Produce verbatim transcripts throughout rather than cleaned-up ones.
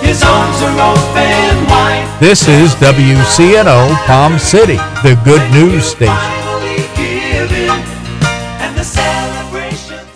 His arms are open wide. This is W C N O Palm City, the good news station. Finally given, and the celebrations.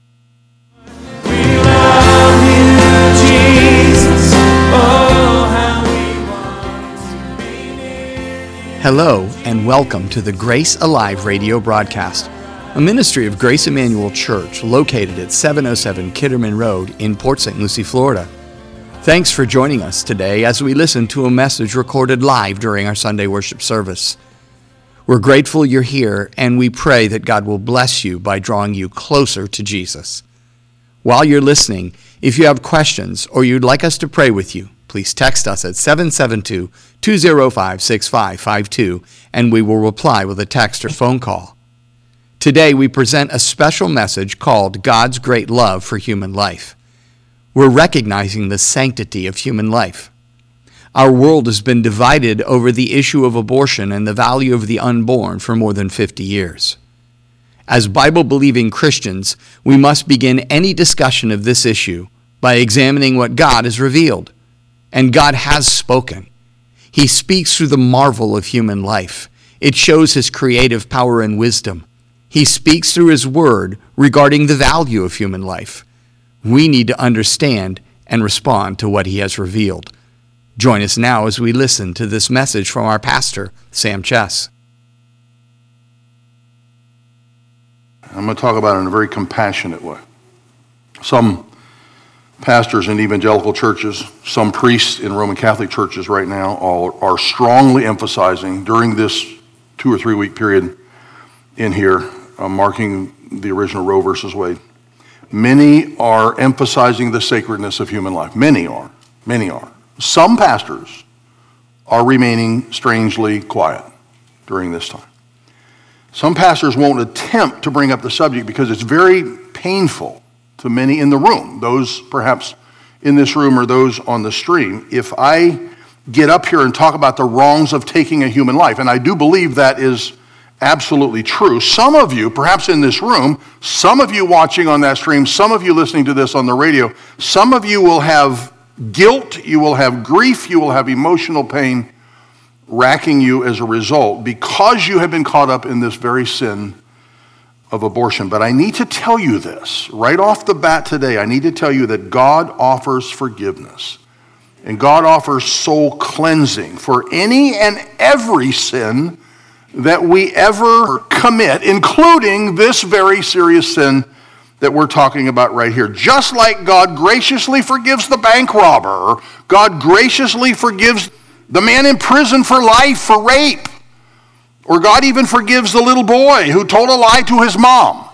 We love you, Jesus. Oh, how we want to be near you. Hello, and welcome to the Grace Alive radio broadcast, a ministry of Grace Emmanuel Church located at seven oh seven Kitterman Road in Port Saint Lucie, Florida. Thanks for joining us today as we listen to a message recorded live during our Sunday worship service. We're grateful you're here, and we pray that God will bless you by drawing you closer to Jesus. While you're listening, if you have questions or you'd like us to pray with you, please text us at seven seven two, two oh five, six five five two, and we will reply with a text or phone call. Today we present a special message called God's Great Love for Human Life. We're recognizing the sanctity of human life. Our world has been divided over the issue of abortion and the value of the unborn for more than fifty years. As Bible-believing Christians, we must begin any discussion of this issue by examining what God has revealed. And God has spoken. He speaks through the marvel of human life. It shows His creative power and wisdom. He speaks through His Word regarding the value of human life. We need to understand and respond to what He has revealed. Join us now as we listen to this message from our pastor, Sam Chess. I'm going to talk about it in a very compassionate way. Some pastors in evangelical churches, some priests in Roman Catholic churches right now all are strongly emphasizing during this two or three week period in here, uh, marking the original Roe versus Wade. Many are emphasizing the sacredness of human life. Many are. Many are. Some pastors are remaining strangely quiet during this time. Some pastors won't attempt to bring up the subject because it's very painful to many in the room, those perhaps in this room or those on the stream. If I get up here and talk about the wrongs of taking a human life, and I do believe that is absolutely true. Some of you, perhaps in this room, some of you watching on that stream, some of you listening to this on the radio, some of you will have guilt, you will have grief, you will have emotional pain racking you as a result because you have been caught up in this very sin of abortion. But I need to tell you this right off the bat today. I need to tell you that God offers forgiveness and God offers soul cleansing for any and every sin that we ever commit, including this very serious sin that we're talking about right here. Just like God graciously forgives the bank robber, God graciously forgives the man in prison for life for rape, or God even forgives the little boy who told a lie to his mom.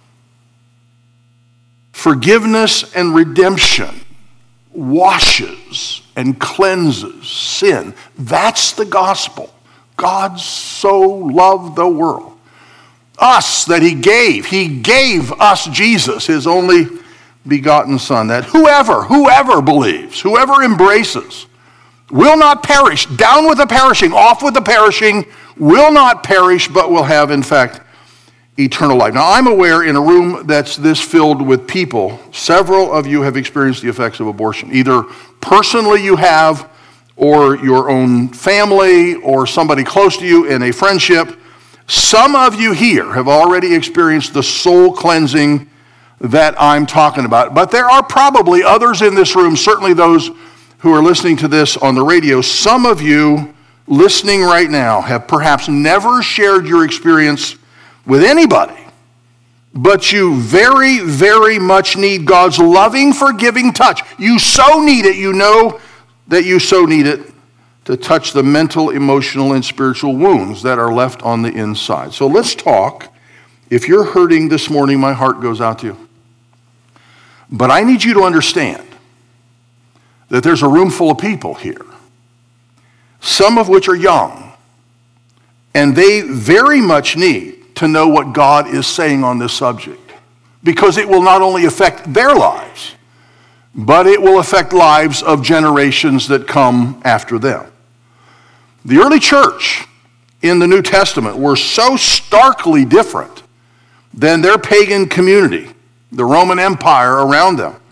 Forgiveness and redemption washes and cleanses sin. That's the gospel. God so loved the world, us, that He gave. He gave us Jesus, His only begotten Son, that whoever, whoever believes, whoever embraces, will not perish. Down with the perishing, off with the perishing, will not perish, but will have, in fact, eternal life. Now, I'm aware in a room that's this filled with people, several of you have experienced the effects of abortion. Either personally you have, or your own family, or somebody close to you in a friendship. Some of you here have already experienced the soul cleansing that I'm talking about. But there are probably others in this room, certainly those who are listening to this on the radio. Some of you listening right now have perhaps never shared your experience with anybody, but you very, very much need God's loving, forgiving touch. You so need it, you know that you so need it to touch the mental, emotional, and spiritual wounds that are left on the inside. So let's talk. If you're hurting this morning, my heart goes out to you. But I need you to understand that there's a room full of people here, some of which are young, and they very much need to know what God is saying on this subject, because it will not only affect their lives, but it will affect lives of generations that come after them. The early church in the New Testament were so starkly different than their pagan community, the Roman Empire around them.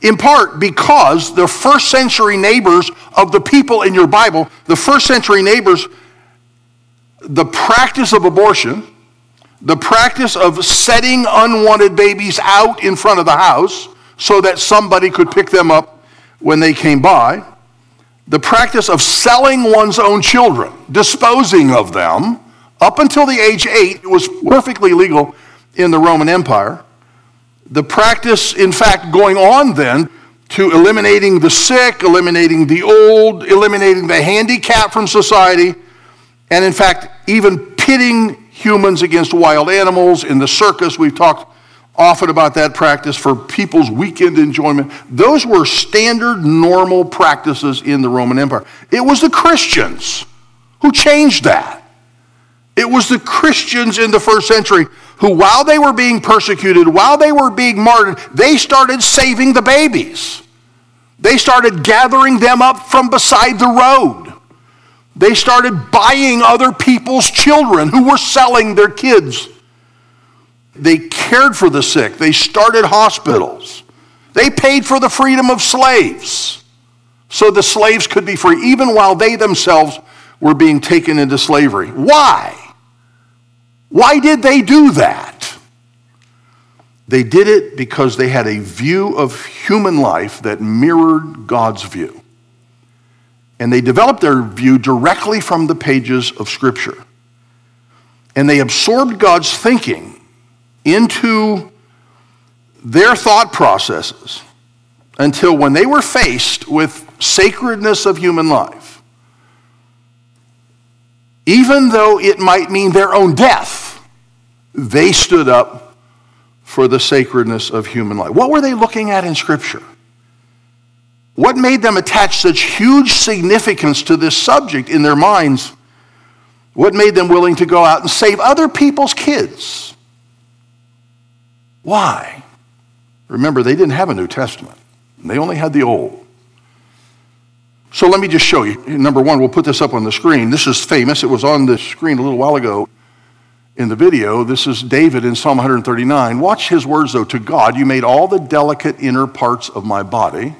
in part because the first century neighbors of the people in your Bible, the first century neighbors, the practice of abortion, the practice of setting unwanted babies out in front of the house so that somebody could pick them up when they came by, the practice of selling one's own children, disposing of them, up until the age eight, it was perfectly legal in the Roman Empire. The practice, in fact, going on then to eliminating the sick, eliminating the old, eliminating the handicapped from society, and in fact, even pitting humans against wild animals in the circus. We've talked often about that practice for people's weekend enjoyment. Those were standard, normal practices in the Roman Empire. It was the Christians who changed that. It was the Christians in the first century who, while they were being persecuted, while they were being martyred, they started saving the babies. They started gathering them up from beside the road. They started buying other people's children who were selling their kids. They cared for the sick. They started hospitals. They paid for the freedom of slaves so the slaves could be free, even while they themselves were being taken into slavery. Why? Why did they do that? They did it because they had a view of human life that mirrored God's view. And they developed their view directly from the pages of Scripture. And they absorbed God's thinking into their thought processes until when they were faced with sacredness of human life, even though it might mean their own death, they stood up for the sacredness of human life. What were they looking at in Scripture? What made them attach such huge significance to this subject in their minds? What made them willing to go out and save other people's kids? Why? Remember, they didn't have a New Testament. They only had the Old. So let me just show you. Number one, we'll put this up on the screen. This is famous. It was on the screen a little while ago in the video. This is David in Psalm one thirty-nine. Watch his words, though. To God, you made all the delicate inner parts of my body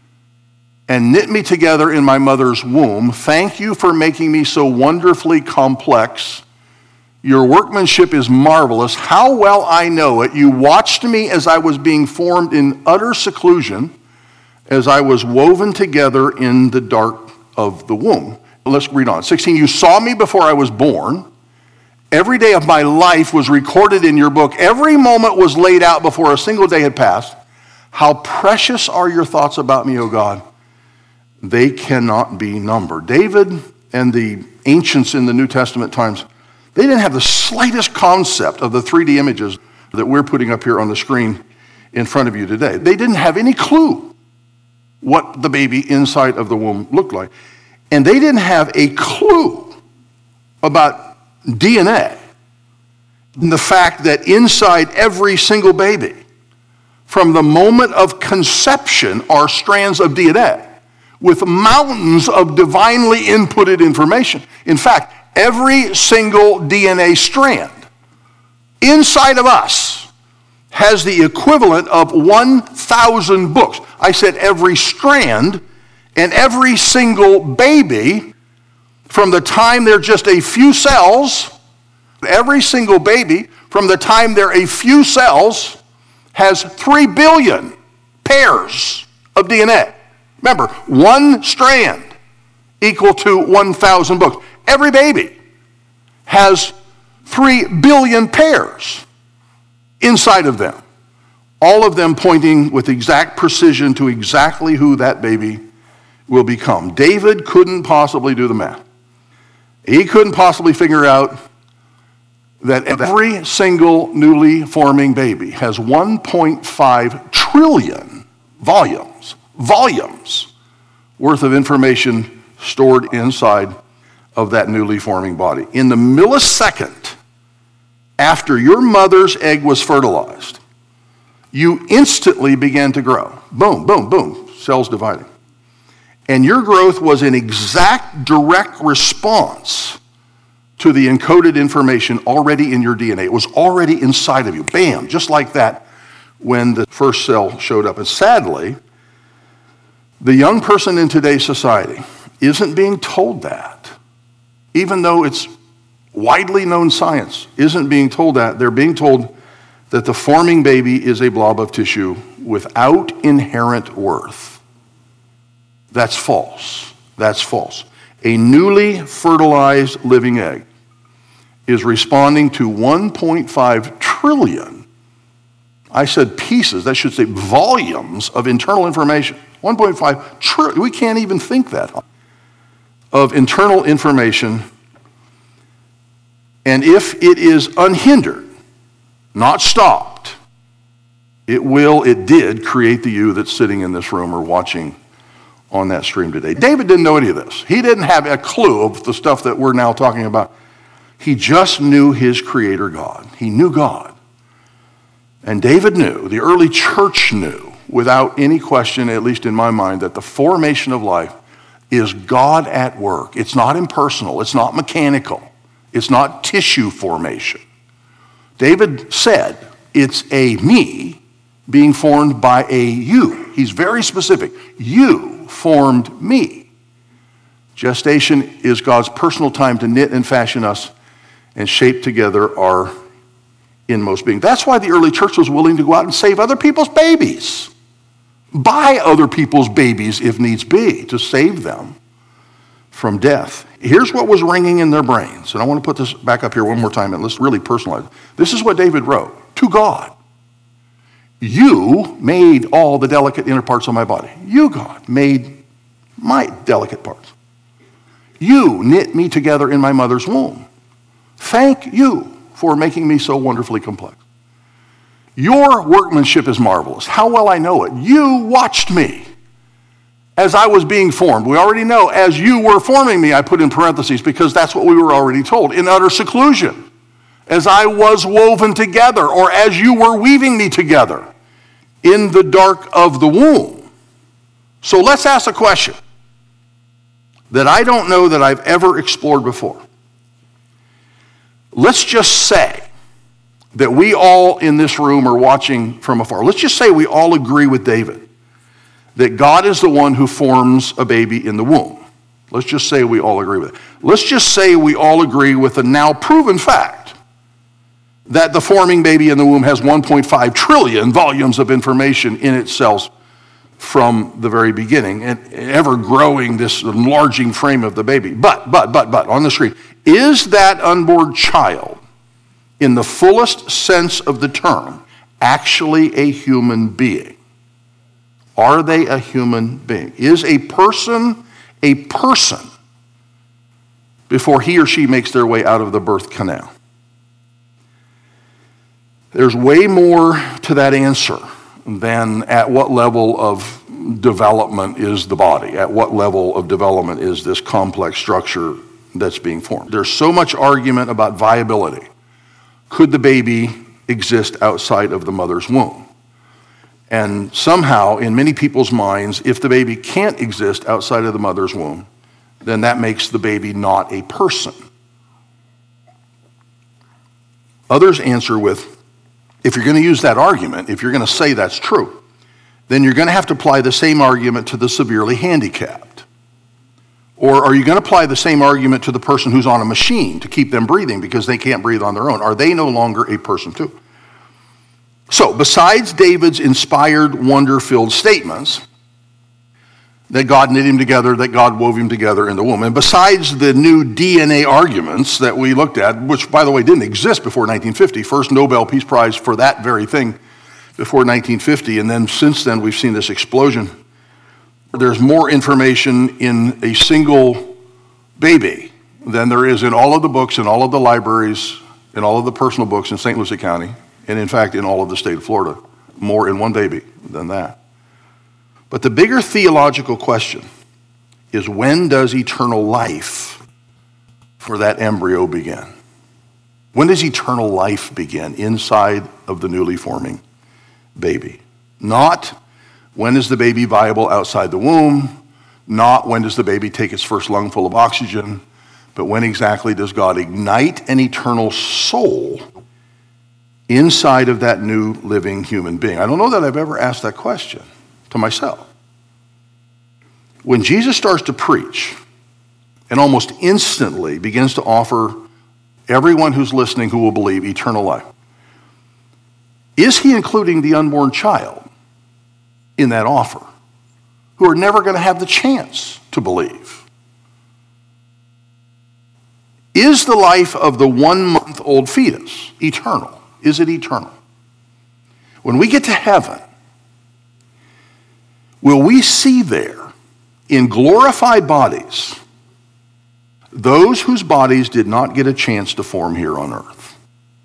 and knit me together in my mother's womb. Thank you for making me so wonderfully complex. Your workmanship is marvelous. How well I know it. You watched me as I was being formed in utter seclusion, as I was woven together in the dark of the womb. Let's read on. sixteen, you saw me before I was born. Every day of my life was recorded in your book. Every moment was laid out before a single day had passed. How precious are your thoughts about me, O God. They cannot be numbered. David and the ancients in the New Testament times, they didn't have the slightest concept of the three D images that we're putting up here on the screen in front of you today. They didn't have any clue what the baby inside of the womb looked like. And they didn't have a clue about D N A. And the fact that inside every single baby, from the moment of conception, are strands of D N A with mountains of divinely inputted information. In fact, every single D N A strand inside of us has the equivalent of one thousand books. I said every strand, and every single baby, from the time they're just a few cells, every single baby, from the time they're a few cells, has three billion pairs of D N A. Remember, one strand equal to one thousand books. Every baby has three billion pairs inside of them, all of them pointing with exact precision to exactly who that baby will become. David couldn't possibly do the math. He couldn't possibly figure out that every single newly forming baby has one point five trillion volumes, volumes worth of information stored inside of that newly forming body. In the millisecond after your mother's egg was fertilized, you instantly began to grow. Boom, boom, boom, cells dividing. And your growth was an exact, direct response to the encoded information already in your D N A. It was already inside of you. Bam, just like that when the first cell showed up. And sadly, The young person in today's society isn't being told that, even though it's widely known science, isn't being told that. They're being told that the forming baby is a blob of tissue without inherent worth. That's false. That's false. A newly fertilized living egg is responding to one point five trillion, I said pieces, that should say volumes of internal information. one point five trillion, we can't even think that, of internal information. And if it is unhindered, not stopped, it will, it did create the you that's sitting in this room or watching on that stream today. David didn't know any of this. He didn't have a clue of the stuff that we're now talking about. He just knew his creator God. He knew God. And David knew, the early church knew, without any question, at least in my mind, that the formation of life is God at work. It's not impersonal. It's not mechanical. It's not tissue formation. David said, it's a me being formed by a you. He's very specific. You formed me. Gestation is God's personal time to knit and fashion us and shape together our inmost being. That's why the early church was willing to go out and save other people's babies. Buy other people's babies if needs be to save them from death. Here's what was ringing in their brains. And I want to put this back up here one more time and let's really personalize it. This is what David wrote to God. You made all the delicate inner parts of my body. You, God, made my delicate parts. You knit me together in my mother's womb. Thank you for making me so wonderfully complex. Your workmanship is marvelous. How well I know it. You watched me as I was being formed. We already know, as you were forming me, I put in parentheses because that's what we were already told, in utter seclusion. As I was woven together, or as you were weaving me together in the dark of the womb. So let's ask a question that I don't know that I've ever explored before. Let's just say that we all in this room are watching from afar. Let's just say we all agree with David that God is the one who forms a baby in the womb. Let's just say we all agree with it. Let's just say we all agree with the now proven fact that the forming baby in the womb has one point five trillion volumes of information in itself from the very beginning, and ever growing this enlarging frame of the baby. But, but, but, but, on the screen, is that unborn child, in the fullest sense of the term, actually a human being? Are they a human being? Is a person a person before he or she makes their way out of the birth canal? There's way more to that answer than at what level of development is the body, at what level of development is this complex structure that's being formed. There's so much argument about viability. Could the baby exist outside of the mother's womb? And somehow, in many people's minds, if the baby can't exist outside of the mother's womb, then that makes the baby not a person. Others answer with, if you're going to use that argument, if you're going to say that's true, then you're going to have to apply the same argument to the severely handicapped. Or are you going to apply the same argument to the person who's on a machine to keep them breathing because they can't breathe on their own? Are they no longer a person too? So, besides David's inspired, wonder-filled statements that God knit him together, that God wove him together in the womb, and besides the new D N A arguments that we looked at, which, by the way, didn't exist before nineteen fifty, first Nobel Peace Prize for that very thing before nineteen fifty, and then since then we've seen this explosion. There's more information in a single baby than there is in all of the books, in all of the libraries, in all of the personal books in Saint Lucie County, and in fact in all of the state of Florida. More in one baby than that. But the bigger theological question is, when does eternal life for that embryo begin? When does eternal life begin inside of the newly forming baby? Not when is the baby viable outside the womb, not when does the baby take its first lungful of oxygen, but when exactly does God ignite an eternal soul inside of that new living human being? I don't know that I've ever asked that question to myself. When Jesus starts to preach and almost instantly begins to offer everyone who's listening who will believe eternal life, is he including the unborn child in that offer, who are never going to have the chance to believe? Is the life of the one-month-old fetus eternal? Is it eternal? When we get to heaven, will we see there in glorified bodies those whose bodies did not get a chance to form here on earth?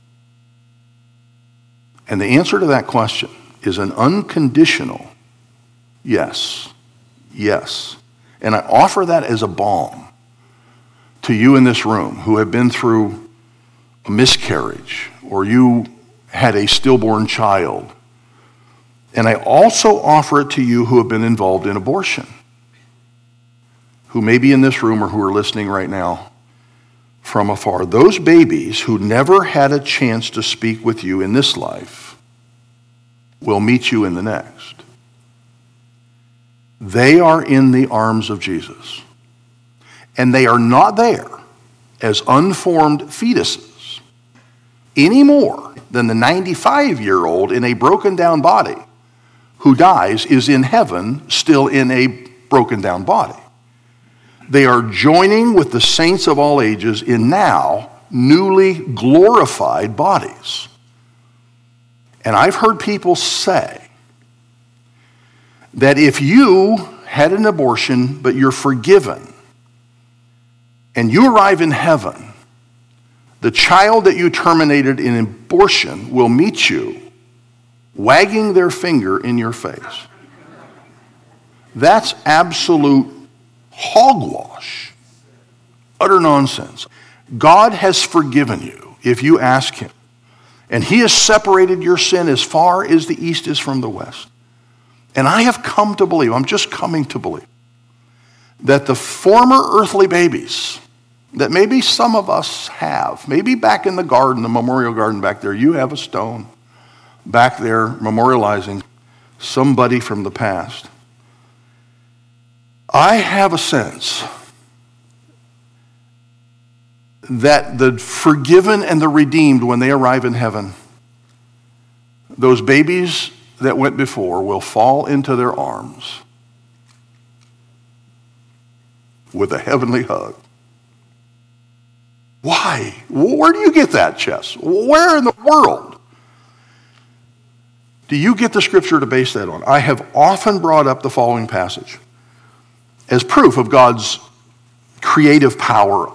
And the answer to that question is an unconditional yes, yes. And I offer that as a balm to you in this room who have been through a miscarriage, or you had a stillborn child. And I also offer it to you who have been involved in abortion, who may be in this room or who are listening right now from afar. Those babies who never had a chance to speak with you in this life will meet you in the next. They are in the arms of Jesus. And they are not there as unformed fetuses any more than the ninety-five-year-old in a broken down body who dies is in heaven still in a broken down body. They are joining with the saints of all ages in now newly glorified bodies. And I've heard people say that if you had an abortion but you're forgiven and you arrive in heaven, the child that you terminated in abortion will meet you wagging their finger in your face. That's absolute hogwash, utter nonsense. God has forgiven you if you ask him, and he has separated your sin as far as the east is from the west. And I have come to believe, I'm just coming to believe, that the former earthly babies that maybe some of us have, maybe back in the garden, the memorial garden back there, you have a stone back there memorializing somebody from the past. I have a sense that the forgiven and the redeemed, when they arrive in heaven, those babies that went before will fall into their arms with a heavenly hug. Why? Where do you get that, Chess? Where in the world do you get the scripture to base that on? I have often brought up the following passage as proof of God's creative power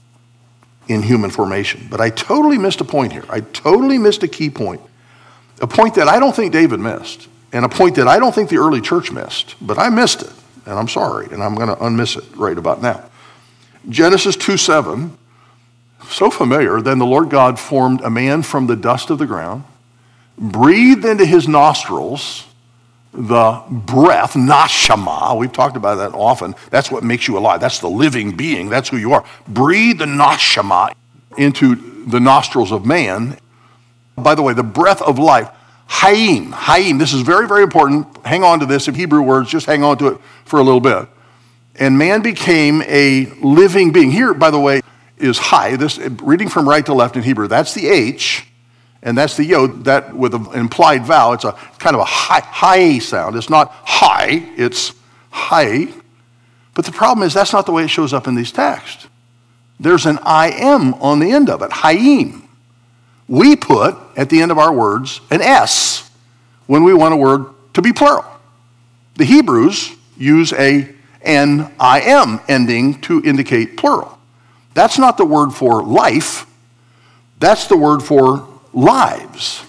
in human formation. But I totally missed a point here. I totally missed a key point. A point that I don't think David missed, and a point that I don't think the early church missed. But I missed it, and I'm sorry, and I'm going to unmiss it right about now. Genesis two seven, so familiar. Then the Lord God formed a man from the dust of the ground, breathed into his nostrils the breath, nashama. We've talked about that often. That's what makes you alive. That's the living being. That's who you are. Breathe the nashama into the nostrils of man. By the way, the breath of life, hayim, hayim. This is very, very important. Hang on to this. In Hebrew words, just hang on to it for a little bit. And man became a living being. Here, by the way, is hay. This, reading from right to left in Hebrew, that's the H. And that's the yod, that with an implied vowel. It's a kind of a high, high sound. It's not high, it's high. But the problem is that's not the way it shows up in these texts. There's an I M on the end of it, hayim. We put at the end of our words an S when we want a word to be plural. The Hebrews use a N I M ending to indicate plural. That's not the word for life. That's the word for lives.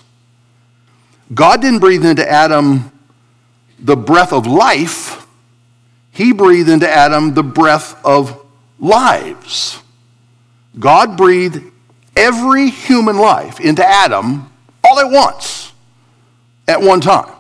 God didn't breathe into Adam the breath of life. He breathed into Adam the breath of lives. God breathed every human life into Adam all at once, at one time.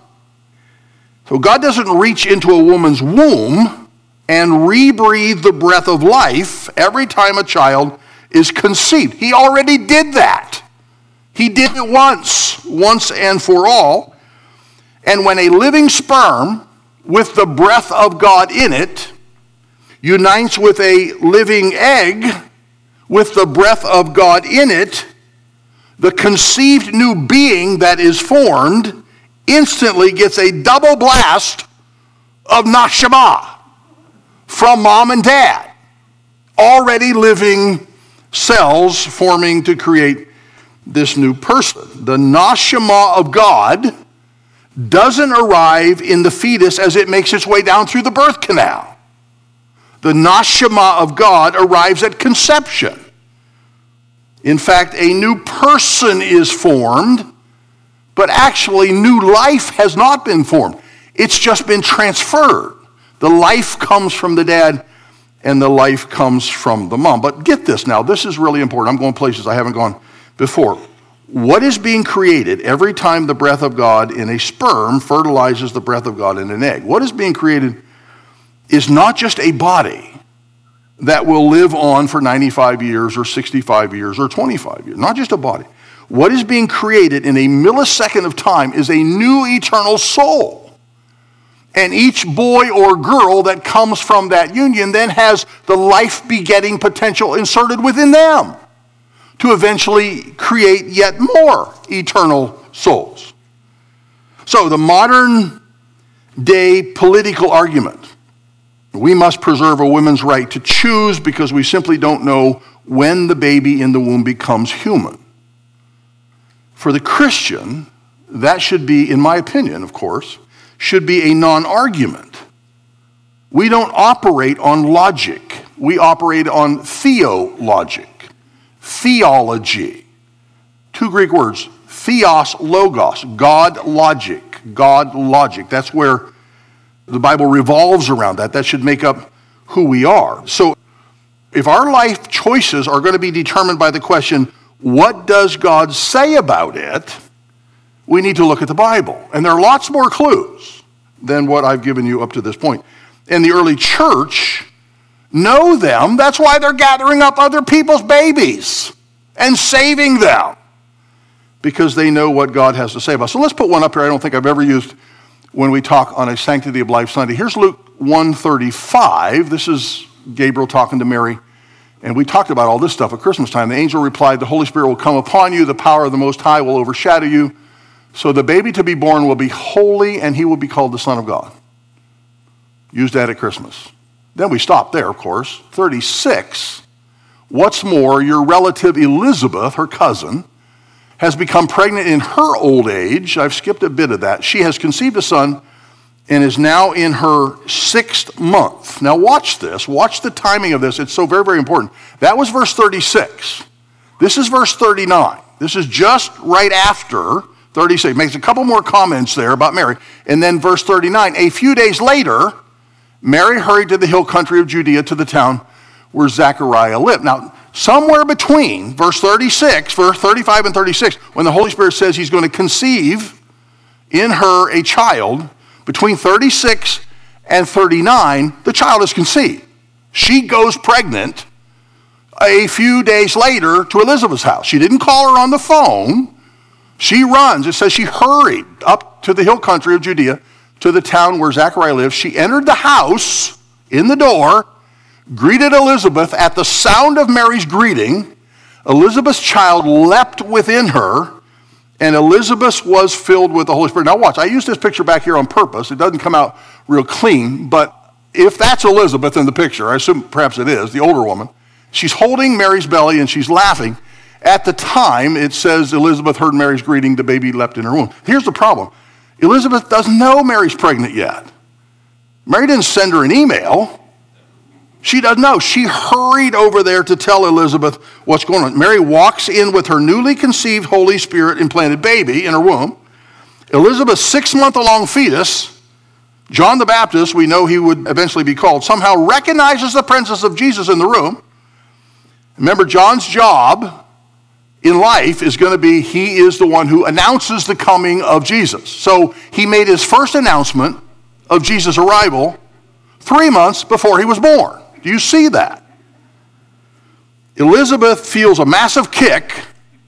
So God doesn't reach into a woman's womb and rebreathe the breath of life every time a child is conceived. He already did that. He did it once, once and for all. And when a living sperm with the breath of God in it unites with a living egg with the breath of God in it, the conceived new being that is formed instantly gets a double blast of neshama from mom and dad. Already living cells forming to create this new person. The neshama of God doesn't arrive in the fetus as it makes its way down through the birth canal. The neshama of God arrives at conception. In fact, a new person is formed, but actually new life has not been formed. It's just been transferred. The life comes from the dad and the life comes from the mom. But get this now, this is really important. I'm going places I haven't gone before. What is being created every time the breath of God in a sperm fertilizes the breath of God in an egg? What is being created is not just a body that will live on for ninety-five years or sixty-five years or twenty-five years. Not just a body. What is being created in a millisecond of time is a new eternal soul. And each boy or girl that comes from that union then has the life-begetting potential inserted within them to eventually create yet more eternal souls. So the modern day political argument, we must preserve a woman's right to choose because we simply don't know when the baby in the womb becomes human. For the Christian, that should be, in my opinion, of course, should be a non-argument. We don't operate on logic. We operate on theologic, theology. Two Greek words, theos, logos, God logic, God logic. That's where the Bible revolves around that. That should make up who we are. So if our life choices are going to be determined by the question, what does God say about it? We need to look at the Bible. And there are lots more clues than what I've given you up to this point. And the early church know them. That's why they're gathering up other people's babies and saving them, because they know what God has to say about us. So let's put one up here I don't think I've ever used when we talk on a Sanctity of Life Sunday. Here's Luke one thirty-five. This is Gabriel talking to Mary. And we talked about all this stuff at Christmas time. The angel replied, the Holy Spirit will come upon you. The power of the Most High will overshadow you. So the baby to be born will be holy, and he will be called the Son of God. Used that at Christmas. Then we stopped there, of course. thirty-six. What's more, your relative Elizabeth, her cousin, has become pregnant in her old age. I've skipped a bit of that. She has conceived a son and is now in her sixth month. Now watch this. Watch the timing of this. It's so very, very important. That was verse thirty-six. This is verse thirty-nine. This is just right after thirty-six. Makes a couple more comments there about Mary. And then verse thirty-nine. A few days later, Mary hurried to the hill country of Judea to the town where Zechariah lived. Now, somewhere between verse thirty-six, verse thirty-five and thirty-six, when the Holy Spirit says he's going to conceive in her a child, between thirty-six and thirty-nine, the child is conceived. She goes pregnant a few days later to Elizabeth's house. She didn't call her on the phone. She runs. It says she hurried up to the hill country of Judea to the town where Zechariah lived. She entered the house in the door, greeted Elizabeth. At the sound of Mary's greeting, Elizabeth's child leapt within her, and Elizabeth was filled with the Holy Spirit. Now watch, I used this picture back here on purpose. It doesn't come out real clean, but if that's Elizabeth in the picture, I assume perhaps it is, the older woman, she's holding Mary's belly and she's laughing. At the time, it says Elizabeth heard Mary's greeting, the baby leapt in her womb. Here's the problem. Elizabeth doesn't know Mary's pregnant yet. Mary didn't send her an email. She doesn't know. She hurried over there to tell Elizabeth what's going on. Mary walks in with her newly conceived Holy Spirit implanted baby in her womb. Elizabeth's six-month-along fetus, John the Baptist, we know he would eventually be called, somehow recognizes the presence of Jesus in the room. Remember, John's job in life is going to be, he is the one who announces the coming of Jesus. So he made his first announcement of Jesus' arrival three months before he was born. Do you see that? Elizabeth feels a massive kick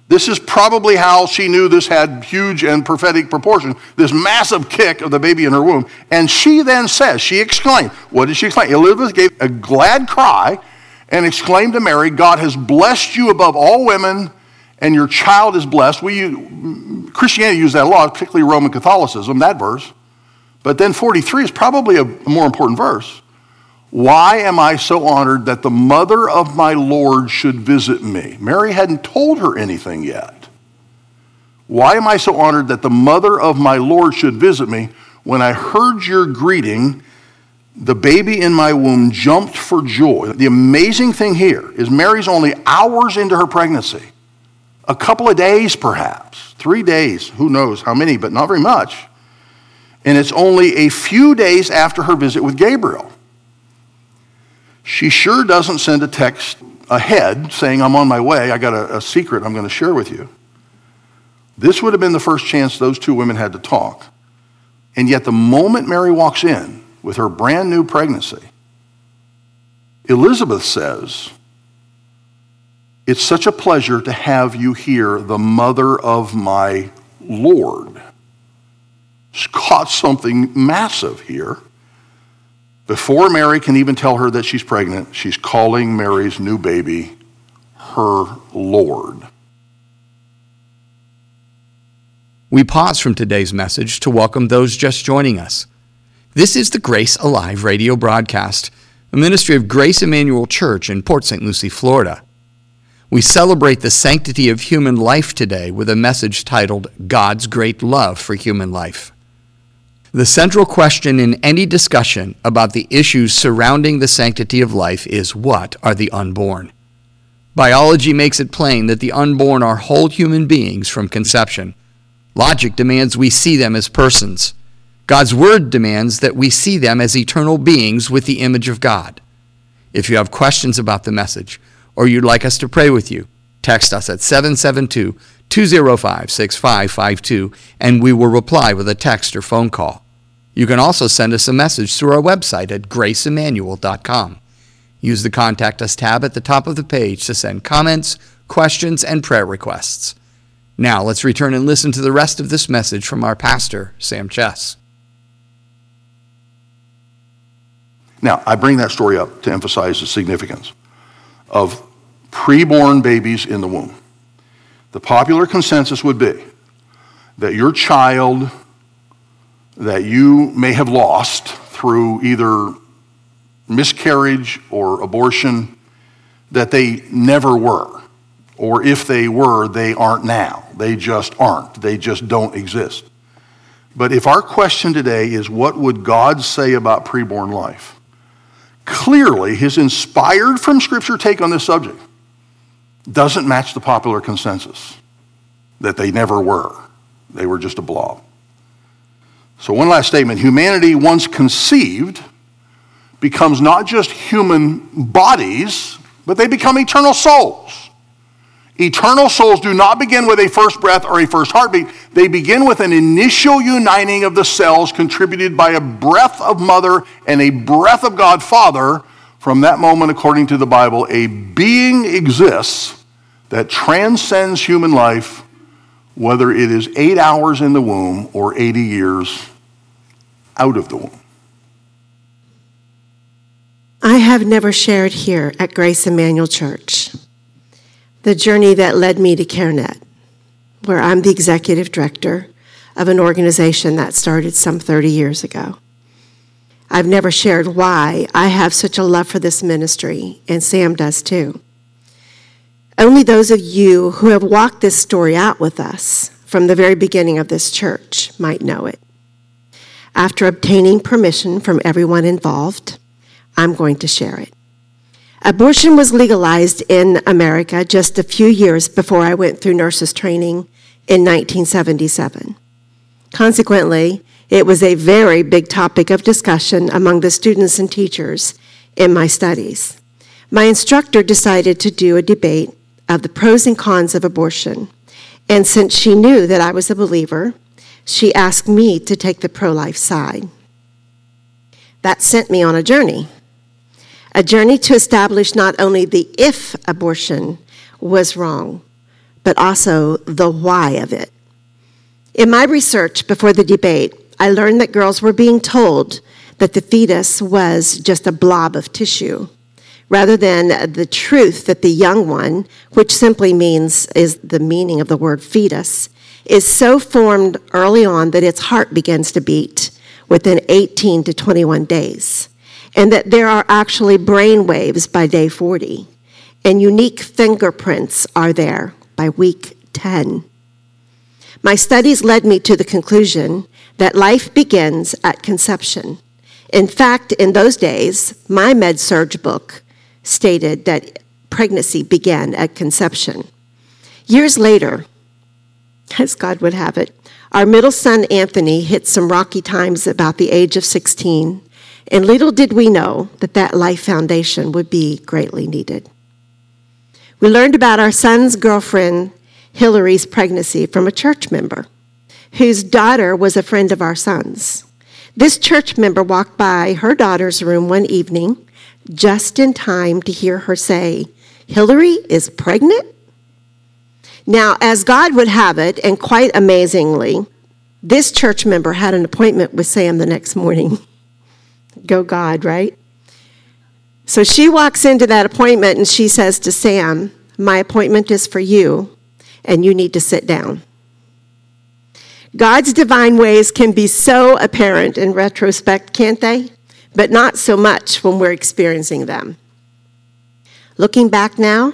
This is probably how she knew this had huge and prophetic proportion, this massive kick of the baby in her womb. And she then says, she exclaimed, what did she exclaim? Elizabeth gave a glad cry and exclaimed to Mary, God has blessed you above all women, and your child is blessed. We, Christianity used that a lot, particularly Roman Catholicism, that verse. But then forty-three is probably a more important verse. Why am I so honored that the mother of my Lord should visit me? Mary hadn't told her anything yet. Why am I so honored that the mother of my Lord should visit me? When I heard your greeting, the baby in my womb jumped for joy. The amazing thing here is Mary's only hours into her pregnancy. A couple of days perhaps, three days, who knows how many, but not very much. And it's only a few days after her visit with Gabriel. She sure doesn't send a text ahead saying, I'm on my way, I got a, a secret I'm going to share with you. This would have been the first chance those two women had to talk. And yet the moment Mary walks in with her brand new pregnancy, Elizabeth says, it's such a pleasure to have you here, the mother of my Lord. She's caught something massive here. Before Mary can even tell her that she's pregnant, she's calling Mary's new baby her Lord. We pause from today's message to welcome those just joining us. This is the Grace Alive radio broadcast, a ministry of Grace Emmanuel Church in Port Saint Lucie, Florida. We celebrate the sanctity of human life today with a message titled God's Great Love for Human Life. The central question in any discussion about the issues surrounding the sanctity of life is, what are the unborn? Biology makes it plain that the unborn are whole human beings from conception. Logic demands we see them as persons. God's Word demands that we see them as eternal beings with the image of God. If you have questions about the message, or you'd like us to pray with you, text us at seven seven two, two zero five, six five five two, and we will reply with a text or phone call. You can also send us a message through our website at grace emmanuel dot com. Use the Contact Us tab at the top of the page to send comments, questions, and prayer requests. Now, let's return and listen to the rest of this message from our pastor, Sam Chess. Now, I bring that story up to emphasize the significance of preborn babies in the womb. The popular consensus would be that your child that you may have lost through either miscarriage or abortion, that they never were. Or if they were, they aren't now. They just aren't. They just don't exist. But if our question today is, what would God say about preborn life? Clearly, his inspired from Scripture take on this subject doesn't match the popular consensus that they never were. They were just a blob. So one last statement. Humanity, once conceived, becomes not just human bodies, but they become eternal souls. Eternal souls do not begin with a first breath or a first heartbeat. They begin with an initial uniting of the cells contributed by a breath of mother and a breath of God Father. From that moment, according to the Bible, a being exists that transcends human life, whether it is eight hours in the womb or eighty years out of the womb. I have never shared here at Grace Emmanuel Church the journey that led me to CareNet, where I'm the executive director of an organization that started some thirty years ago. I've never shared why I have such a love for this ministry, and Sam does too. Only those of you who have walked this story out with us from the very beginning of this church might know it. After obtaining permission from everyone involved, I'm going to share it. Abortion was legalized in America just a few years before I went through nurses training in nineteen seventy-seven. Consequently, it was a very big topic of discussion among the students and teachers in my studies. My instructor decided to do a debate of the pros and cons of abortion, and since she knew that I was a believer, she asked me to take the pro-life side. That sent me on a journey. A journey to establish not only the if abortion was wrong, but also the why of it. In my research before the debate, I learned that girls were being told that the fetus was just a blob of tissue, rather than the truth that the young one, which simply means is the meaning of the word fetus, is so formed early on that its heart begins to beat within eighteen to twenty-one days, and that there are actually brain waves by day forty, and unique fingerprints are there by week ten. My studies led me to the conclusion that life begins at conception. In fact, in those days, my med-surg book stated that pregnancy began at conception. Years later, as God would have it, our middle son, Anthony, hit some rocky times about the age of sixteen, and little did we know that that life foundation would be greatly needed. We learned about our son's girlfriend, Hillary's pregnancy, from a church member whose daughter was a friend of our son's. This church member walked by her daughter's room one evening just in time to hear her say, "Hillary is pregnant?" Now, as God would have it, and quite amazingly, this church member had an appointment with Sam the next morning. Go God, right? So she walks into that appointment and she says to Sam, "My appointment is for you, and you need to sit down." God's divine ways can be so apparent in retrospect, can't they? But not so much when we're experiencing them. Looking back now,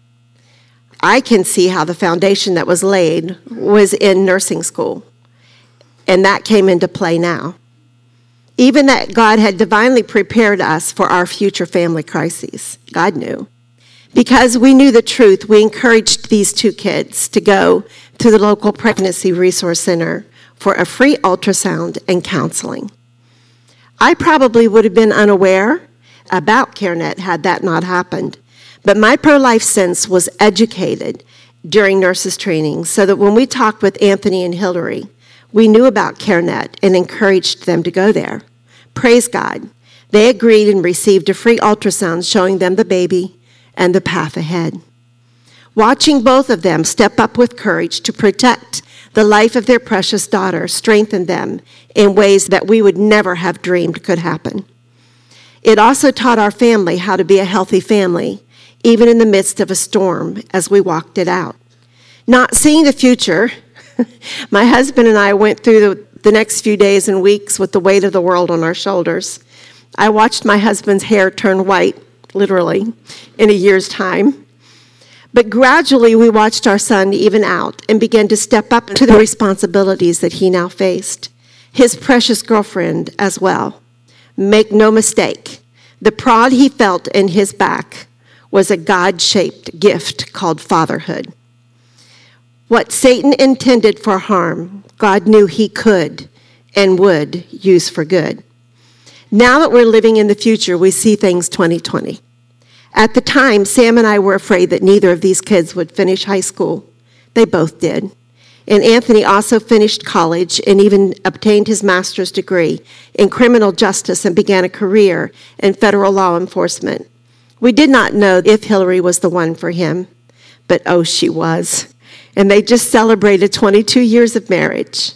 I can see how the foundation that was laid was in nursing school, and that came into play now. Even that God had divinely prepared us for our future family crises. God knew. Because we knew the truth, we encouraged these two kids to go to the local pregnancy resource center for a free ultrasound and counseling. I probably would have been unaware about CareNet had that not happened, but my pro-life sense was educated during nurses training so that when we talked with Anthony and Hillary, we knew about CareNet and encouraged them to go there. Praise God. They agreed and received a free ultrasound showing them the baby and the path ahead. Watching both of them step up with courage to protect the life of their precious daughter strengthened them in ways that we would never have dreamed could happen. It also taught our family how to be a healthy family, even in the midst of a storm as we walked it out. Not seeing the future, my husband and I went through the, the next few days and weeks with the weight of the world on our shoulders. I watched my husband's hair turn white, literally, in a year's time. But gradually we watched our son even out and began to step up to the responsibilities that he now faced. His precious girlfriend as well. Make no mistake, the prod he felt in his back was a God-shaped gift called fatherhood. What Satan intended for harm, God knew he could and would use for good. Now that we're living in the future, we see things twenty twenty. At the time, Sam and I were afraid that neither of these kids would finish high school. They both did. And Anthony also finished college and even obtained his master's degree in criminal justice and began a career in federal law enforcement. We did not know if Hillary was the one for him, but oh, she was. And they just celebrated twenty-two years of marriage.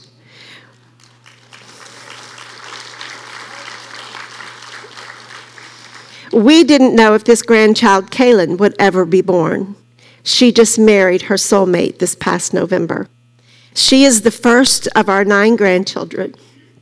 We didn't know if this grandchild, Kaylin, would ever be born. She just married her soulmate this past November. She is the first of our nine grandchildren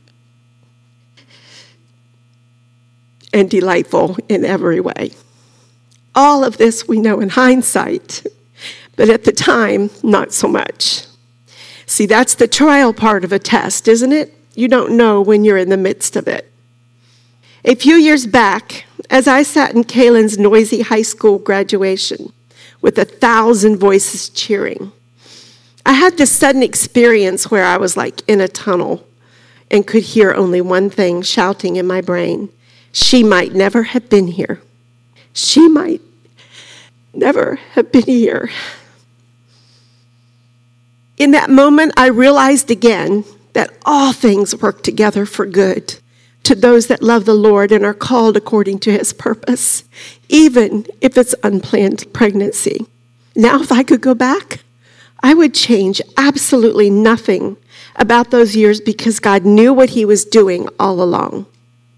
and delightful in every way. All of this we know in hindsight, but at the time, not so much. See, that's the trial part of a test, isn't it? You don't know when you're in the midst of it. A few years back, as I sat in Kaylin's noisy high school graduation with a thousand voices cheering, I had this sudden experience where I was like in a tunnel and could hear only one thing shouting in my brain. She might never have been here. She might never have been here. In that moment, I realized again that all things work together for good to those that love the Lord and are called according to his purpose, even if it's unplanned pregnancy. Now, if I could go back, I would change absolutely nothing about those years because God knew what he was doing all along.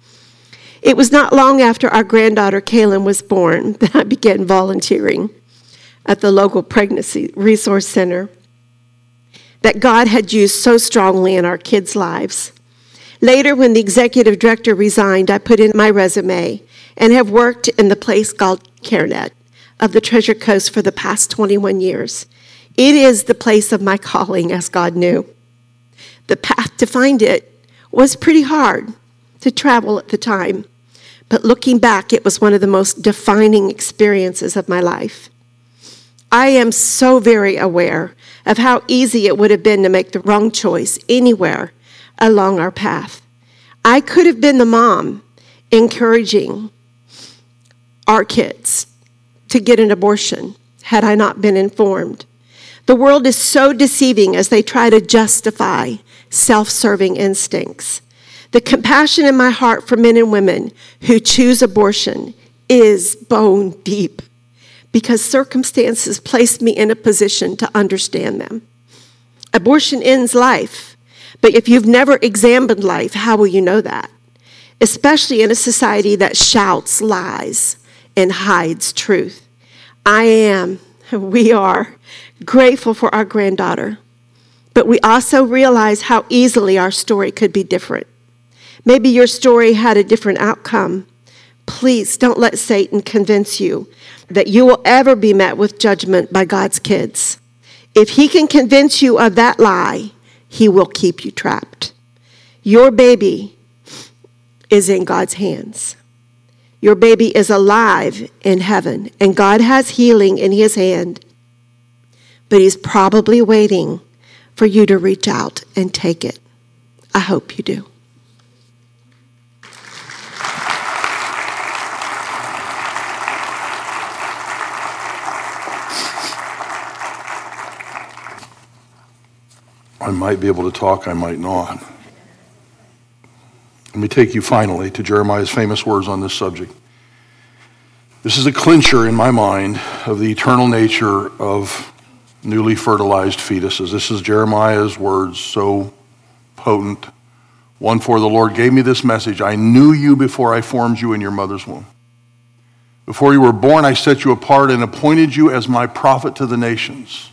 It was not long after our granddaughter Kaylin was born that I began volunteering at the local pregnancy resource center that God had used so strongly in our kids' lives. Later, when the executive director resigned, I put in my resume and have worked in the place called CareNet of the Treasure Coast for the past twenty-one years. It is the place of my calling, as God knew. The path to find it was pretty hard to travel at the time, but looking back, it was one of the most defining experiences of my life. I am so very aware of how easy it would have been to make the wrong choice anywhere along our path. I could have been the mom encouraging our kids to get an abortion had I not been informed. The world is so deceiving as they try to justify self-serving instincts. The compassion in my heart for men and women who choose abortion is bone deep because circumstances placed me in a position to understand them. Abortion ends life, but if you've never examined life, how will you know that? Especially in a society that shouts lies and hides truth. I am, we are, grateful for our granddaughter, but we also realize how easily our story could be different. Maybe your story had a different outcome. Please don't let Satan convince you that you will ever be met with judgment by God's kids. If he can convince you of that lie, he will keep you trapped. Your baby is in God's hands. Your baby is alive in heaven, and God has healing in his hand. But he's probably waiting for you to reach out and take it. I hope you do. I might be able to talk, I might not. Let me take you finally to Jeremiah's famous words on this subject. This is a clincher in my mind of the eternal nature of newly fertilized fetuses. This is Jeremiah's words, so potent. One, for the Lord gave me this message. I knew you before I formed you in your mother's womb. Before you were born, I set you apart and appointed you as my prophet to the nations.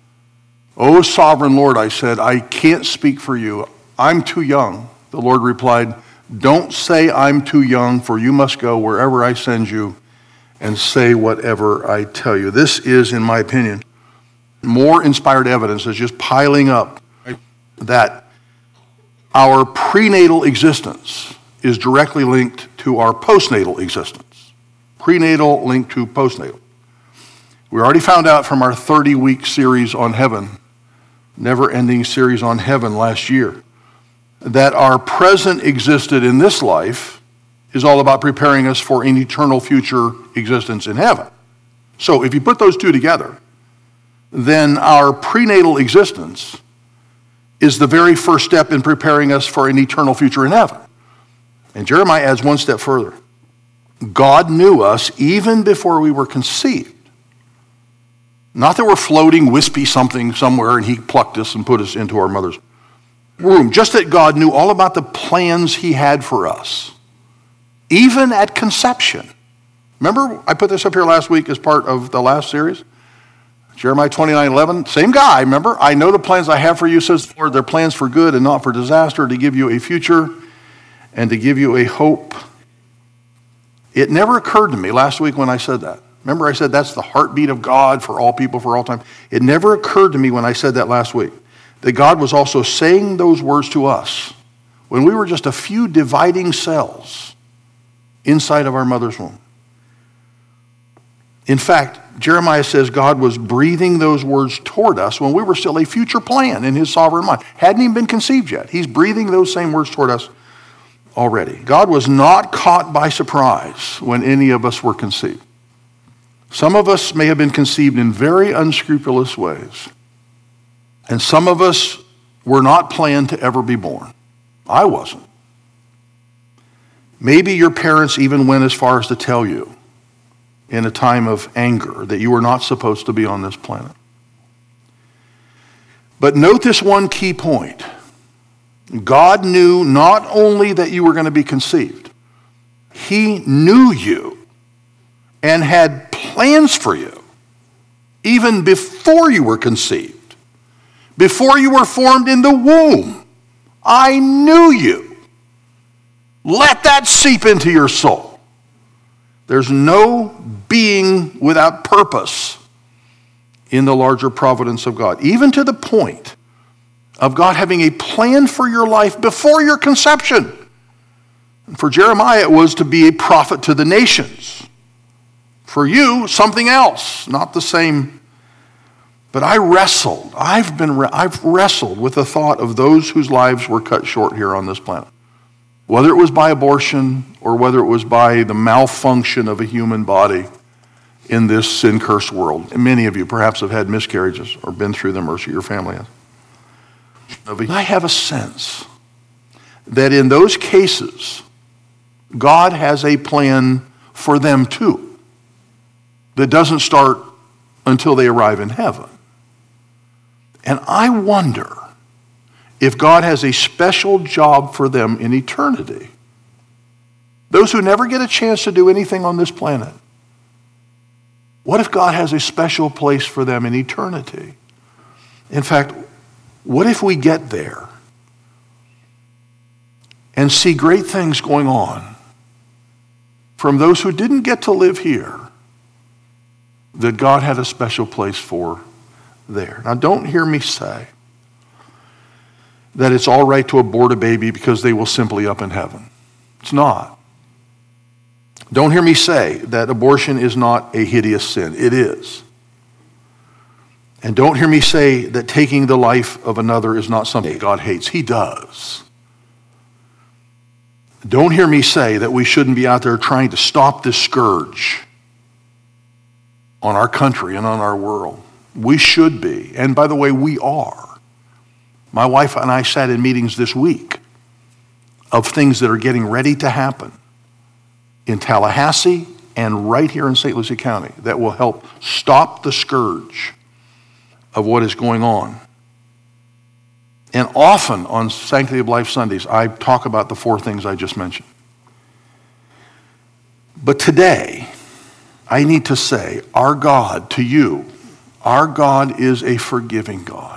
O sovereign Lord, I said, I can't speak for you. I'm too young. The Lord replied, don't say I'm too young, for you must go wherever I send you and say whatever I tell you. This is, in my opinion, more inspired evidence is just piling up that our prenatal existence is directly linked to our postnatal existence. Prenatal linked to postnatal. We already found out from our thirty-week series on heaven, never-ending series on heaven last year, that our present existed in this life is all about preparing us for an eternal future existence in heaven. So if you put those two together, then our prenatal existence is the very first step in preparing us for an eternal future in heaven. And Jeremiah adds one step further. God knew us even before we were conceived. Not that we're floating wispy something somewhere and he plucked us and put us into our mother's womb. Just that God knew all about the plans he had for us, even at conception. Remember, I put this up here last week as part of the last series? Jeremiah twenty-nine eleven, same guy, remember? I know the plans I have for you, says the Lord. They're plans for good and not for disaster, to give you a future and to give you a hope. It never occurred to me last week when I said that. Remember I said that's the heartbeat of God for all people, for all time. It never occurred to me when I said that last week that God was also saying those words to us when we were just a few dividing cells inside of our mother's womb. In fact, Jeremiah says God was breathing those words toward us when we were still a future plan in his sovereign mind. Hadn't even been conceived yet. He's breathing those same words toward us already. God was not caught by surprise when any of us were conceived. Some of us may have been conceived in very unscrupulous ways. And some of us were not planned to ever be born. I wasn't. Maybe your parents even went as far as to tell you in a time of anger that you were not supposed to be on this planet. But note this one key point. God knew not only that you were going to be conceived, he knew you and had plans for you even before you were conceived, before you were formed in the womb. I knew you. Let that seep into your soul. There's no being without purpose in the larger providence of God, even to the point of God having a plan for your life before your conception. And for Jeremiah, it was to be a prophet to the nations. For you, something else, not the same. But I wrestled, I've been, I've wrestled with the thought of those whose lives were cut short here on this planet. Whether it was by abortion or whether it was by the malfunction of a human body in this sin-cursed world. And many of you perhaps have had miscarriages or been through them, or your family has. I have a sense that in those cases, God has a plan for them too that doesn't start until they arrive in heaven. And I wonder if God has a special job for them in eternity. Those who never get a chance to do anything on this planet. What if God has a special place for them in eternity? In fact, what if we get there and see great things going on from those who didn't get to live here that God had a special place for there? Now, don't hear me say that it's all right to abort a baby because they will simply up in heaven. It's not. Don't hear me say that abortion is not a hideous sin. It is. And don't hear me say that taking the life of another is not something God hates. He does. Don't hear me say that we shouldn't be out there trying to stop this scourge on our country and on our world. We should be. And by the way, we are. My wife and I sat in meetings this week of things that are getting ready to happen in Tallahassee and right here in Saint Lucie County that will help stop the scourge of what is going on. And often on Sanctity of Life Sundays, I talk about the four things I just mentioned. But today, I need to say, our God to you, our God is a forgiving God.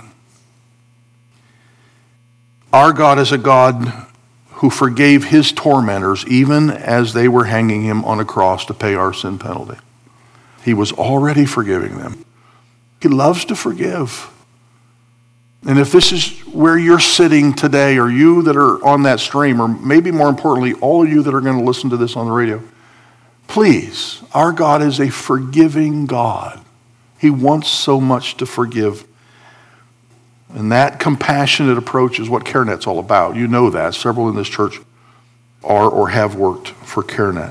Our God is a God who forgave his tormentors even as they were hanging him on a cross to pay our sin penalty. He was already forgiving them. He loves to forgive. And if this is where you're sitting today, or you that are on that stream, or maybe more importantly, all of you that are going to listen to this on the radio, please, our God is a forgiving God. He wants so much to forgive. And that compassionate approach is what CareNet's all about. You know that. Several in this church are or have worked for CareNet.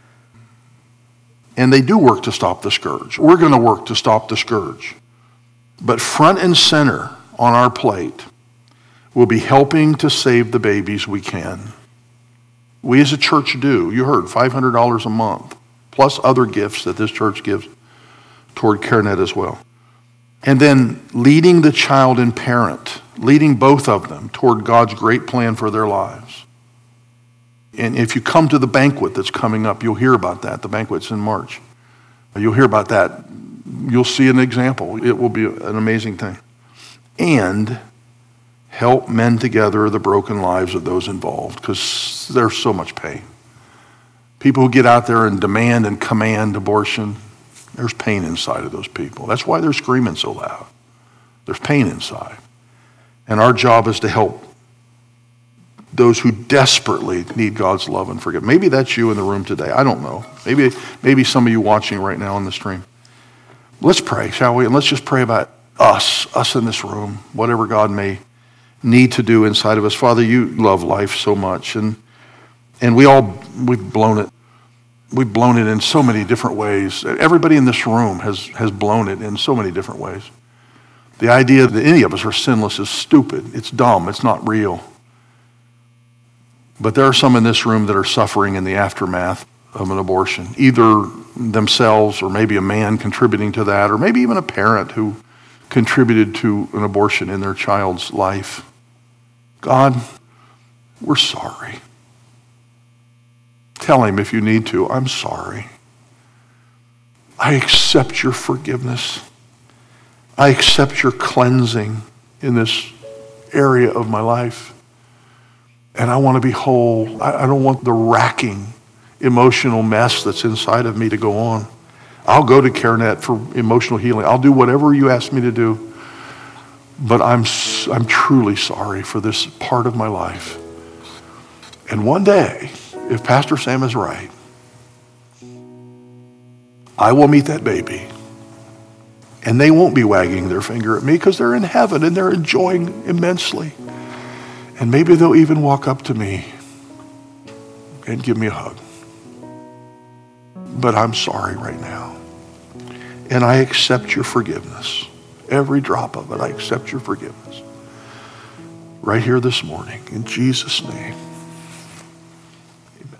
And they do work to stop the scourge. We're going to work to stop the scourge. But front and center on our plate will be helping to save the babies we can. We as a church do. You heard, five hundred dollars a month, plus other gifts that this church gives toward CareNet as well. And then leading the child and parent, leading both of them toward God's great plan for their lives. And if you come to the banquet that's coming up, you'll hear about that. The banquet's in March. You'll hear about that. You'll see an example. It will be an amazing thing. And help mend together the broken lives of those involved, because there's so much pain. People who get out there and demand and command abortion, there's pain inside of those people. That's why they're screaming so loud. There's pain inside. And our job is to help those who desperately need God's love and forgiveness. Maybe that's you in the room today. I don't know. Maybe, maybe some of you watching right now on the stream. Let's pray, shall we? And let's just pray about us, us in this room, whatever God may need to do inside of us. Father, you love life so much, and and we all, we've blown it. We've blown it in so many different ways. Everybody in this room has, has blown it in so many different ways. The idea that any of us are sinless is stupid. It's dumb. It's not real. But there are some in this room that are suffering in the aftermath of an abortion, either themselves or maybe a man contributing to that, or maybe even a parent who contributed to an abortion in their child's life. God, we're sorry. Tell him if you need to, I'm sorry. I accept your forgiveness. I accept your cleansing in this area of my life. And I want to be whole. I, I don't want the racking emotional mess that's inside of me to go on. I'll go to CareNet for emotional healing. I'll do whatever you ask me to do. But I'm, I'm truly sorry for this part of my life. And one day, if Pastor Sam is right, I will meet that baby. And they won't be wagging their finger at me because they're in heaven and they're enjoying immensely. And maybe they'll even walk up to me and give me a hug. But I'm sorry right now. And I accept your forgiveness. Every drop of it, I accept your forgiveness. Right here this morning, in Jesus' name. Amen.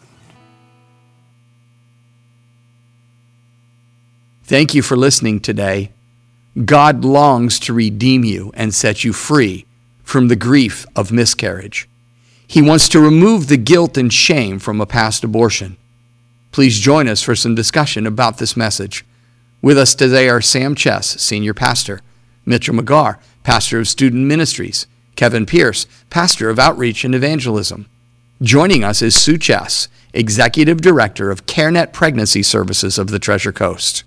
Thank you for listening today. God longs to redeem you and set you free from the grief of miscarriage. He wants to remove the guilt and shame from a past abortion. Please join us for some discussion about this message. With us today are Sam Chess, Senior Pastor, Mitchell McGarr, Pastor of Student Ministries, Kevin Pierce, Pastor of Outreach and Evangelism. Joining us is Sue Chess, Executive Director of CareNet Pregnancy Services of the Treasure Coast.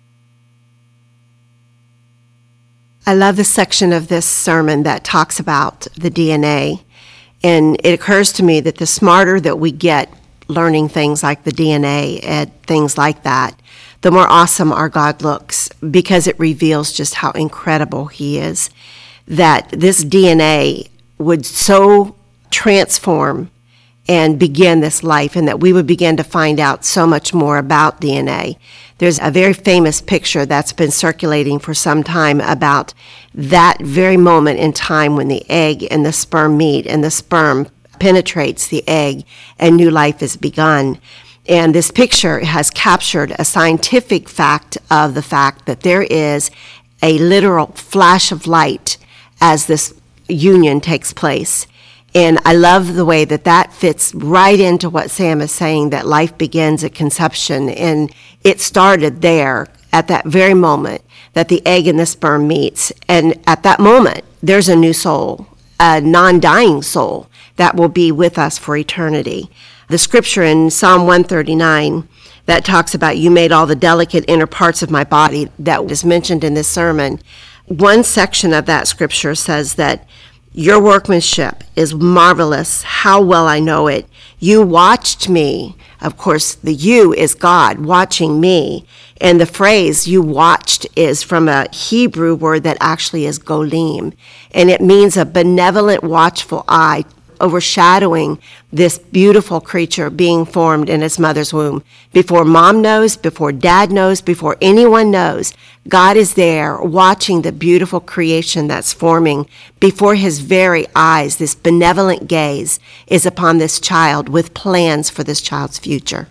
I love the section of this sermon that talks about the D N A. And it occurs to me that the smarter that we get learning things like the D N A and things like that, the more awesome our God looks, because it reveals just how incredible he is. That this D N A would so transform and begin this life, and that we would begin to find out so much more about D N A. There's a very famous picture that's been circulating for some time about that very moment in time when the egg and the sperm meet and the sperm penetrates the egg and new life is begun. And this picture has captured a scientific fact of the fact that there is a literal flash of light as this union takes place. And I love the way that that fits right into what Sam is saying, that life begins at conception. And it started there at that very moment that the egg and the sperm meets. And at that moment, there's a new soul, a non-dying soul that will be with us for eternity. The scripture in Psalm one thirty-nine that talks about, you made all the delicate inner parts of my body, that was mentioned in this sermon. One section of that scripture says that your workmanship is marvelous. How well I know it. You watched me. Of course, the you is God watching me. And the phrase you watched is from a Hebrew word that actually is golim. And it means a benevolent, watchful eye overshadowing this beautiful creature being formed in its mother's womb. Before mom knows, before dad knows, before anyone knows, God is there watching the beautiful creation that's forming before his very eyes. This benevolent gaze is upon this child with plans for this child's future.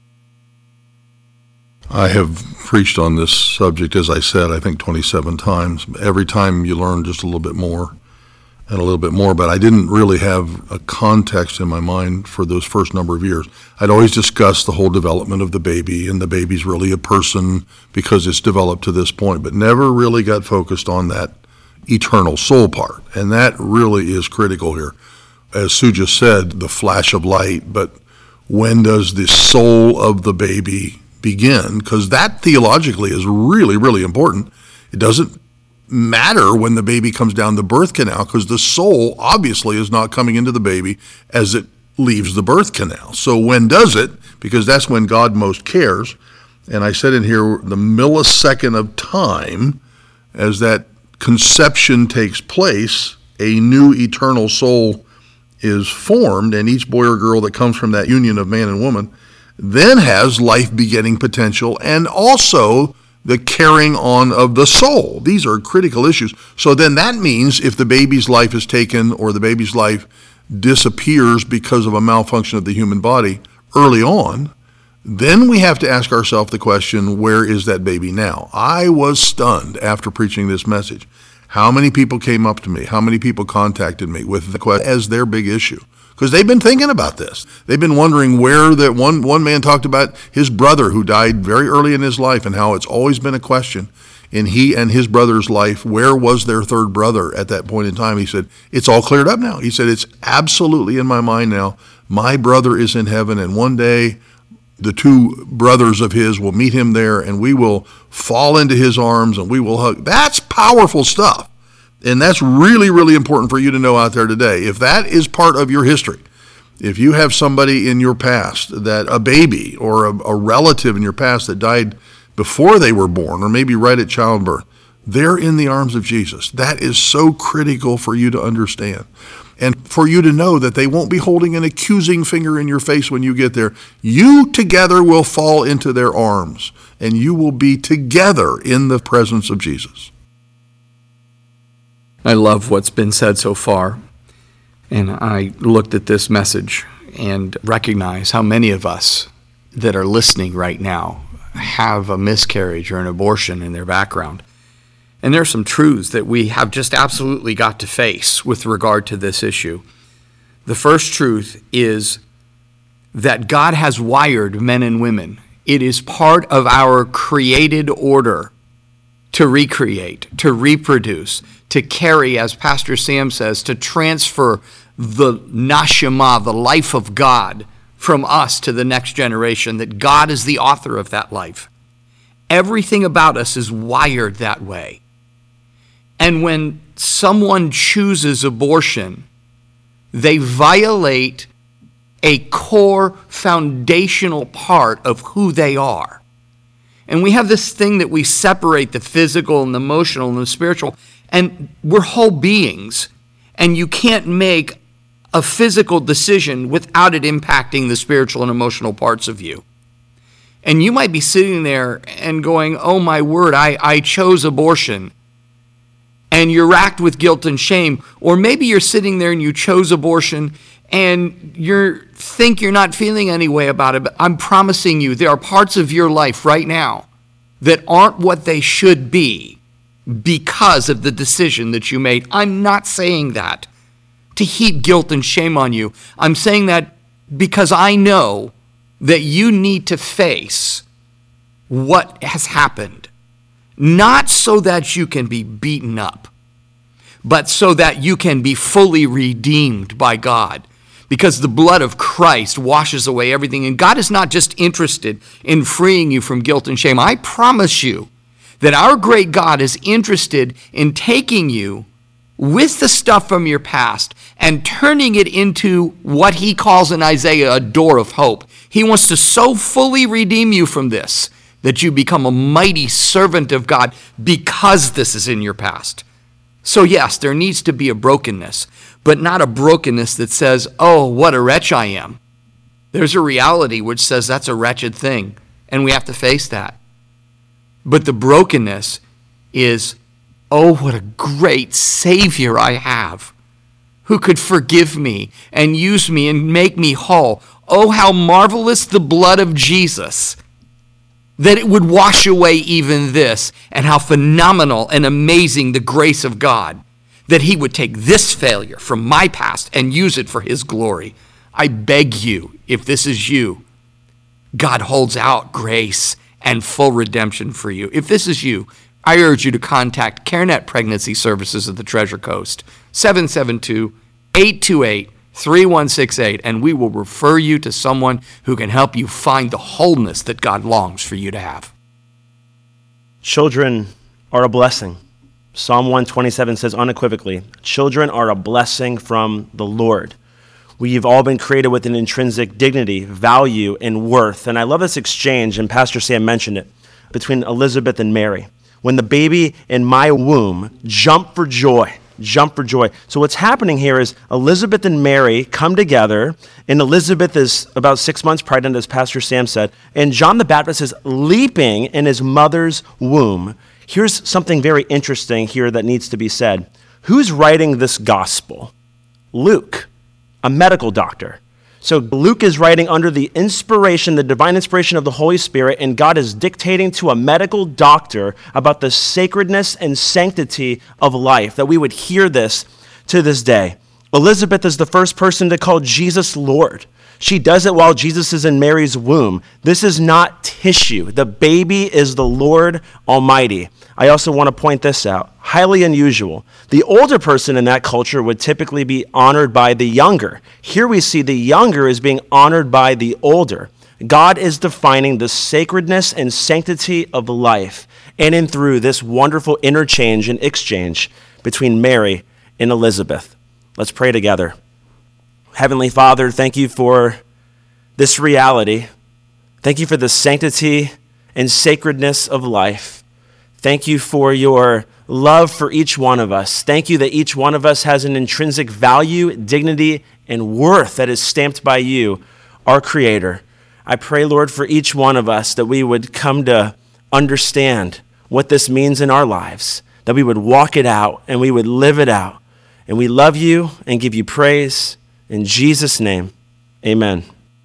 I have preached on this subject, as I said, I think twenty-seven times. Every time you learn just a little bit more and a little bit more, but I didn't really have a context in my mind for those first number of years. I'd always discussed the whole development of the baby, and the baby's really a person because it's developed to this point, but never really got focused on that eternal soul part, and that really is critical here. As Sue just said, the flash of light, but when does the soul of the baby begin? Because that theologically is really, really important. It doesn't matter when the baby comes down the birth canal, because the soul obviously is not coming into the baby as it leaves the birth canal. So when does it? Because that's when God most cares. And I said in here, the millisecond of time as that conception takes place, a new eternal soul is formed, and each boy or girl that comes from that union of man and woman then has life-begetting potential, and also the carrying on of the soul. These are critical issues. So then that means if the baby's life is taken or the baby's life disappears because of a malfunction of the human body early on, Then we have to ask ourselves the question, where is that baby now? I was stunned after preaching this message. How many people came up to me? How many people contacted me with the question as their big issue? Because they've been thinking about this. They've been wondering where that one, one man talked about his brother who died very early in his life and how it's always been a question in he and his brother's life, where was their third brother at that point in time? He said, it's all cleared up now. He said, it's absolutely in my mind now. My brother is in heaven, and one day the two brothers of his will meet him there, and we will fall into his arms, and we will hug. That's powerful stuff. And that's really, really important for you to know out there today. If that is part of your history, if you have somebody in your past, that a baby or a, a relative in your past that died before they were born, or maybe right at childbirth, they're in the arms of Jesus. That is so critical for you to understand. And for you to know that they won't be holding an accusing finger in your face when you get there. You together will fall into their arms, and you will be together in the presence of Jesus. I love what's been said so far. And I looked at this message and recognize how many of us that are listening right now have a miscarriage or an abortion in their background. And there are some truths that we have just absolutely got to face with regard to this issue. The first truth is that God has wired men and women. It is part of our created order to recreate, to reproduce, to carry, as Pastor Sam says, to transfer the nashama, the life of God, from us to the next generation, that God is the author of that life. Everything about us is wired that way. And when someone chooses abortion, they violate a core foundational part of who they are. And we have this thing that we separate the physical and the emotional and the spiritual, and we're whole beings, and you can't make a physical decision without it impacting the spiritual and emotional parts of you. And you might be sitting there and going, oh my word, I, I chose abortion. And you're racked with guilt and shame. Or maybe you're sitting there and you chose abortion and you think you're not feeling any way about it. But I'm promising you, there are parts of your life right now that aren't what they should be because of the decision that you made. I'm not saying that to heap guilt and shame on you. I'm saying that because I know that you need to face what has happened. Not so that you can be beaten up, but so that you can be fully redeemed by God. Because the blood of Christ washes away everything. And God is not just interested in freeing you from guilt and shame. I promise you that our great God is interested in taking you with the stuff from your past and turning it into what he calls in Isaiah a door of hope. He wants to so fully redeem you from this that you become a mighty servant of God because this is in your past. So yes, there needs to be a brokenness, but not a brokenness that says, oh, what a wretch I am. There's a reality which says that's a wretched thing, and we have to face that. But the brokenness is, oh, what a great Savior I have, who could forgive me and use me and make me whole. Oh, how marvelous the blood of Jesus, that it would wash away even this, and how phenomenal and amazing the grace of God, that he would take this failure from my past and use it for his glory. I beg you, if this is you, God holds out grace and full redemption for you. If this is you, I urge you to contact CareNet Pregnancy Services at the Treasure Coast, seven seven two, eight two eight, three one six eight, and we will refer you to someone who can help you find the wholeness that God longs for you to have. Children are a blessing. Psalm one twenty-seven says unequivocally, children are a blessing from the Lord. We've all been created with an intrinsic dignity, value, and worth. And I love this exchange, and Pastor Sam mentioned it, between Elizabeth and Mary. When the baby in my womb jumped for joy, jump for joy. So what's happening here is Elizabeth and Mary come together, and Elizabeth is about six months pregnant, as Pastor Sam said, and John the Baptist is leaping in his mother's womb. Here's something very interesting here that needs to be said. Who's writing this gospel? Luke, a medical doctor. So Luke is writing under the inspiration, the divine inspiration of the Holy Spirit, and God is dictating to a medical doctor about the sacredness and sanctity of life, that we would hear this to this day. Elizabeth is the first person to call Jesus Lord. She does it while Jesus is in Mary's womb. This is not tissue. The baby is the Lord Almighty. I also want to point this out. Highly unusual. The older person in that culture would typically be honored by the younger. Here we see the younger is being honored by the older. God is defining the sacredness and sanctity of life in and through this wonderful interchange and exchange between Mary and Elizabeth. Let's pray together. Heavenly Father, thank you for this reality. Thank you for the sanctity and sacredness of life. Thank you for your love for each one of us. Thank you that each one of us has an intrinsic value, dignity, and worth that is stamped by you, our Creator. I pray, Lord, for each one of us that we would come to understand what this means in our lives, that we would walk it out and we would live it out. And we love you and give you praise. In Jesus' name, amen.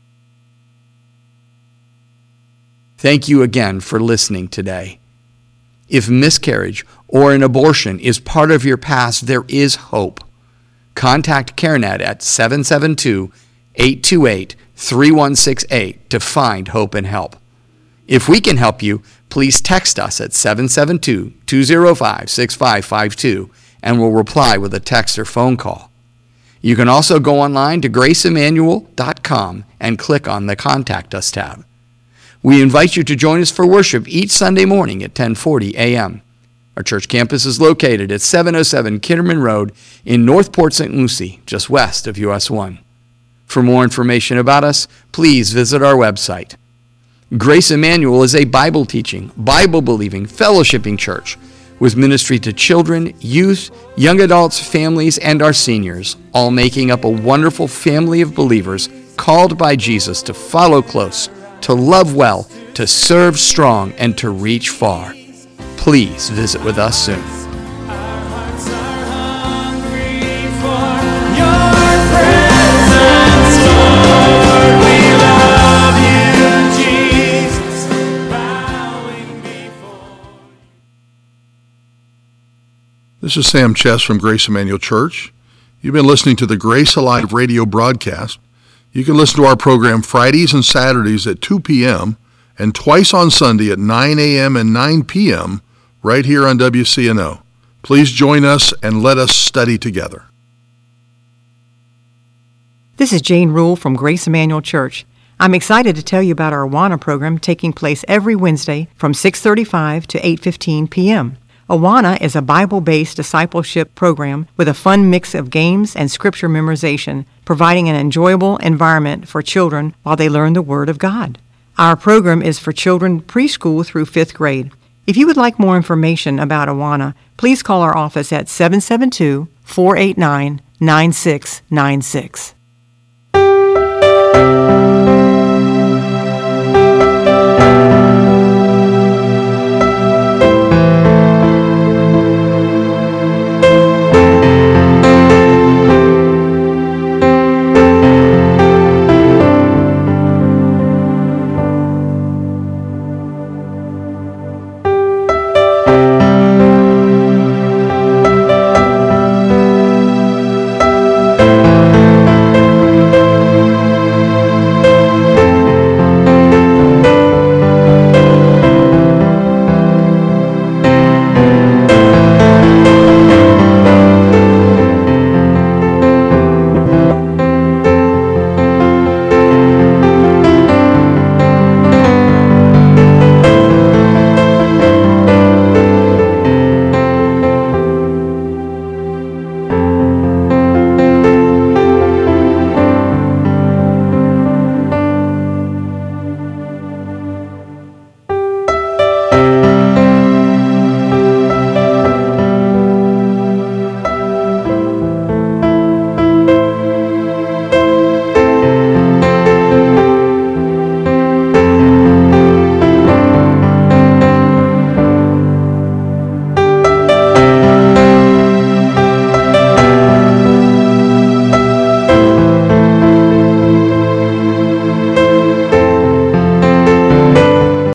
Thank you again for listening today. If miscarriage or an abortion is part of your past, there is hope. Contact CareNet at seven seven two, eight two eight, three one six eight to find hope and help. If we can help you, please text us at seven seven two, two zero five, six five five two and we'll reply with a text or phone call. You can also go online to grace emmanuel dot com and click on the Contact Us tab. We invite you to join us for worship each Sunday morning at ten forty a.m. Our church campus is located at seven oh seven Kitterman Road in North Port Saint Lucie, just west of U S one. For more information about us, please visit our website. Grace Emmanuel is a Bible-teaching, Bible-believing, fellowshipping church with ministry to children, youth, young adults, families, and our seniors, all making up a wonderful family of believers called by Jesus to follow close, to love well, to serve strong, and to reach far. Please visit with us soon. Our hearts are hungry for your presence, Lord. We love you, Jesus, bowing before you. This is Sam Chess from Grace Emmanuel Church. You've been listening to the Grace Alive radio broadcast. You can listen to our program Fridays and Saturdays at two p.m. and twice on Sunday at nine a.m. and nine p.m. right here on W C N O. Please join us and let us study together. This is Jane Rule from Grace Emmanuel Church. I'm excited to tell you about our Awana program taking place every Wednesday from six thirty-five to eight fifteen p.m. Awana is a Bible-based discipleship program with a fun mix of games and scripture memorization, providing an enjoyable environment for children while they learn the Word of God. Our program is for children preschool through fifth grade. If you would like more information about Awana, please call our office at seven seven two, four eight nine, nine six nine six.